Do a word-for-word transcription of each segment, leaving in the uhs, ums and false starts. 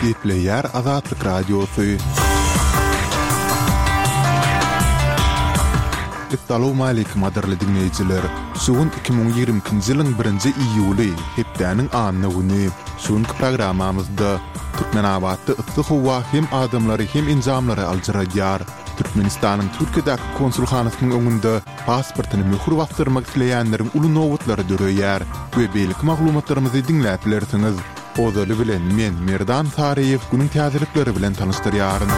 Gepleyer Azatlyk Radiosu. Assalamu alaykum adarly dinleyijiler. Sugun iki bin ýigrimkinji ýylyň birinji iýuly hepdäniň anyny güni. Şuňky programamyzda Türkmenabatda yssyk howa hem adamlary hem injamlary aljaradýar. Türkmenistanyň Türkiýedäki konsulhanasynyň öňünde pasportyny möhür bastyrmak isleýänleriň uly nowutlary döreýär. Bu beýlik maglumatlarymyzy dinläp bilersiňiz. Ozaly bilen men Merdan Sarayew günüň täzelikleri bilen tanışdyrýaryn.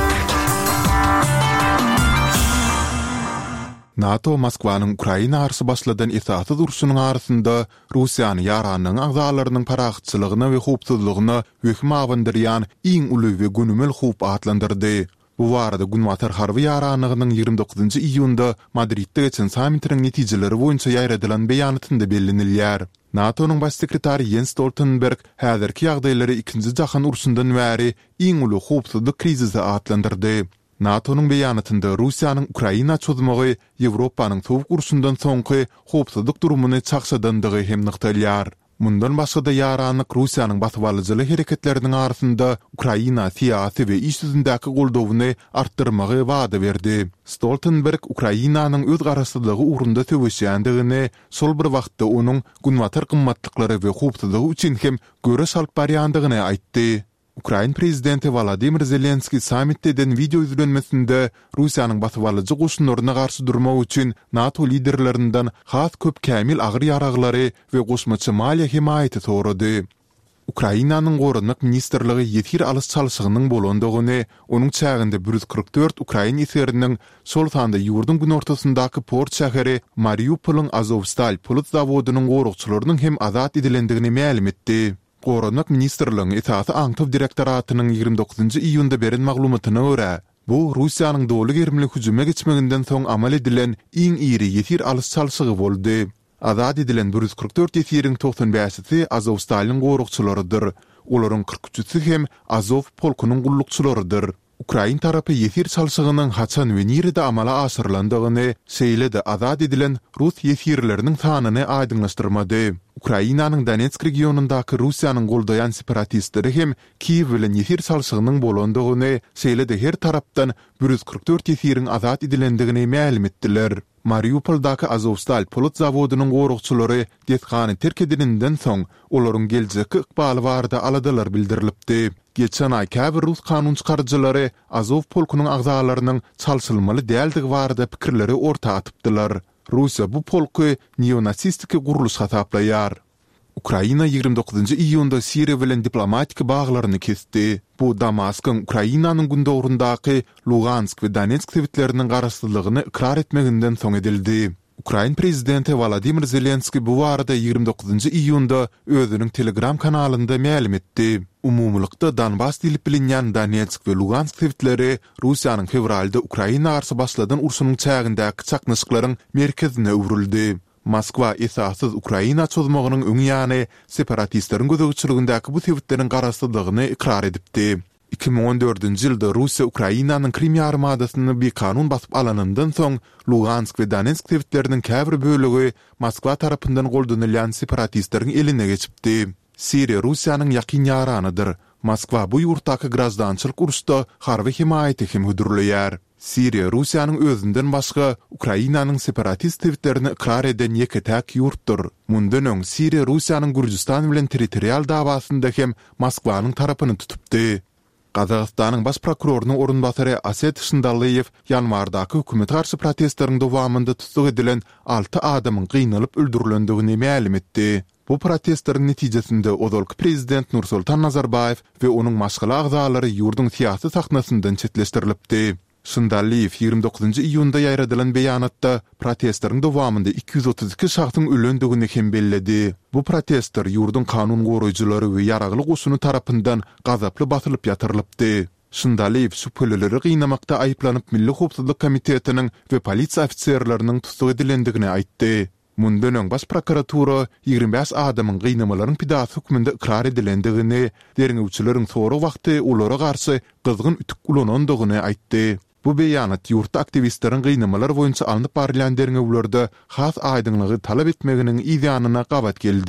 NATO Moskwanyň Ukraina arsy başladan esassız urşunyň arasynda Russiýany ýaranyň agzalarynyň parahatçylygyna we howpsuzlygyna hökm awandyrýan iň uly we günümel howp atlandyrdy. Bu barada Günwatar harby ýaranygynyň ýygrimi dokuzynjy iýunda Madridde geçen sammitiniň netijeleri boýunça ýaýradylan beýanatynda bellenilýär. NATO'nun baş sekretary Jens Stoltenberg häzirki ýagdaýlary ikinji jahan urşundan bäri iň uly howpsuzlyk krizisi atlandyrdy. NATO'nun beýanatynda Russiýanyň Ukraina çözmegi Ýewropanyň sowuk urşundan soňky howpsuzlyk durumuny çakşadandygy hem nykdalýar. Mundan başga da ýaranyk Russiýanyň batywalyjyly hereketleriniň arasynda Ukraina siýasy we iş ýüzündäki goldawyny artdyrmagy wada berdi. Stoltenberg Ukrainanyň öz garaşsyzlygy ugrunda töweşýändigini, şol bir wagtda onuň günwatar gymmatlyklary we howpsuzlygy üçin hem göreş alyp barýandygyny aýtdy. Ukraina prezidenti Volodymyr Zelenski sammitden video izlenmesinde Russiýanyň batywalyjy goşunlaryna garşy durmak üçin NATO liderlerinden has köp kämil agyr ýaraglary we goşmaçy maliýe himayaty sorady. Ukrainanyň gorunlyk ministrligi ýetir alys çalyşygynyň bolandygyny, onuň çäginde bir yüz kırk dört Ukraina eseriniň şol sanda ýurdun gün ortasyndaky port şäheri Mariupolyň Azovstal polit zawodynyň gorukçylarynyň hem azat edilendigini ma'lum etdi. Gorunlyk ministrligiň etasy aňtyw direktoratynyň ýygrimi dokuzynjy iýunda beren maglumatyna görä, bu Russiýanyň dowly germlik hüjüme geçmeginden soň amal edilen iň iri ýetir alys çalyşygy boldy. Azat edilen bir yüz kırk dört ýetiriň toksan beşi Azovstalyň gorukçylarydyr. Olaryň kırk üçi hem Azov polkunyň gullukçylarydyr. Ukraina tarapy ýetir çalyşygynyň haçan we nirede amala aşyrlandygyny, şeýle-de azat edilen Rus ýetirleriniň sanyny aýdyňlaşdyrmady. Ukrainanyň Donetsk regionundaky Russiýanyň goldaýan separatistleri hem Kiýew bilen ýetir çalyşygynyň bolandygyny, şeýle-de her tarapdan bir yüz kırk dört ýetiriň azat edilendigini ma'lum etdiler. Mariupoldaky Azovstal polit zawodynyň gorukçylary detgany terk edilenden soň olaryň geljeki ykbaly barada aladalar bildirilipdi. Geçen ay käbir Rus kanun çykarjylary Azov polkunyň agzalarynyň çalşylmaly däldigi barada pikirleri orta atypdylar. Russiýa bu polky neonasistik guruluş hataplayar. Ukraina ýygrimi dokuzynjy iýunda Siriýa bilen diplomatik baglaryny kesdi. Bu Damaskyň Ukrainanyň gündogrundaky Lugansk we Donetsk sewitleriniň garaşsyzlygyny ikrar etmeginden soň edildi. Ukraina prezidenti Volodymyr Zelenski bu barada ýygrimi dokuzynjy iýunda özüniň Telegram kanalynda ma'lum etdi. Umumlykda Donbas diýilip bilinýän Donetsk we Lugansk sewitleri Russiýanyň fevralda Ukraina arsy başladan urşunyň çägindäki çaknyşyklaryň merkezine öwrüldi. Moskwa esassız Ukraina çözmeginiň öňü ýany separatistleriň gözegçiligindäki bu sewitleriň garaşsyzlygyny ikrar edipdi. iki bin on dördünjy ýylda Russiýa Ukrainanyň Krim ýarymadasyny bir kanun basyp alanyndan soň Lugansk we Donetsk sewitleriniň käbir bölegi Moskwa tarapyndan goldanylýan separatistleriň eline geçipdi. Siriýa Russiýanyň ýakyn ýaranydyr. Moskwa bu ýurtdaky grazdançylyk urşda harby himayaty hem hödürleýär. Siriýa Russiýanyň özünden başga Ukrainanyň separatist sewitlerini ikrar eden ýeketäk ýurtdyr. Mundan öň Siriýa Russiýanyň Gürjistan bilen territorial dawasynda hem Moskwanyň tarapyny tutupdy. Gazagystanyň baş prokurorunyň orunbasary Aset Şyndalyýew ýanwardaky hökümet garşy protestleriň dowamynda tutuk edilen alty adamyň gynanyp öldürilendigini ma'lum etdi. Bu protestlerin netijesinde ozalky prezident Nursultan Nazarbayew we onuň maşgala agzalary ýurdun siýasy sahnasyndan çetleşdirilipdi. Şyndalyýew ýygrimi dokuzynjy iýunda ýaýradylan beýanatda protestleriň dowamynda iki yüz otuz iki şahsyň ölendigini hem belledi. Bu protestler ýurdun kanun goraýjylary we ýaragly goşuny tarapyndan gazaply batylyp ýatyrylypdy. Şyndalyýew şüphelileri gynnamakda aýyplanyp Milli Howpsuzlyk Komitetiniň we polisiýa ofisiýerleriniň tutuk edilendigini aýtdy. Mundan öň baş prokuratura ýygrimi beş adamyň gynnamalaryň pidasy hukmynda ikrar edilendigini, derňewçileriň soňky wagty olara garşy gyzgyn ütik ulanandygyny aýtdy. Bu beýanat ýurtda aktivistleriň gynnamalar boýunça alınıp barýan derňewlerde has aýdyňlygy talap etmeginiň ýanyna gabat geldi.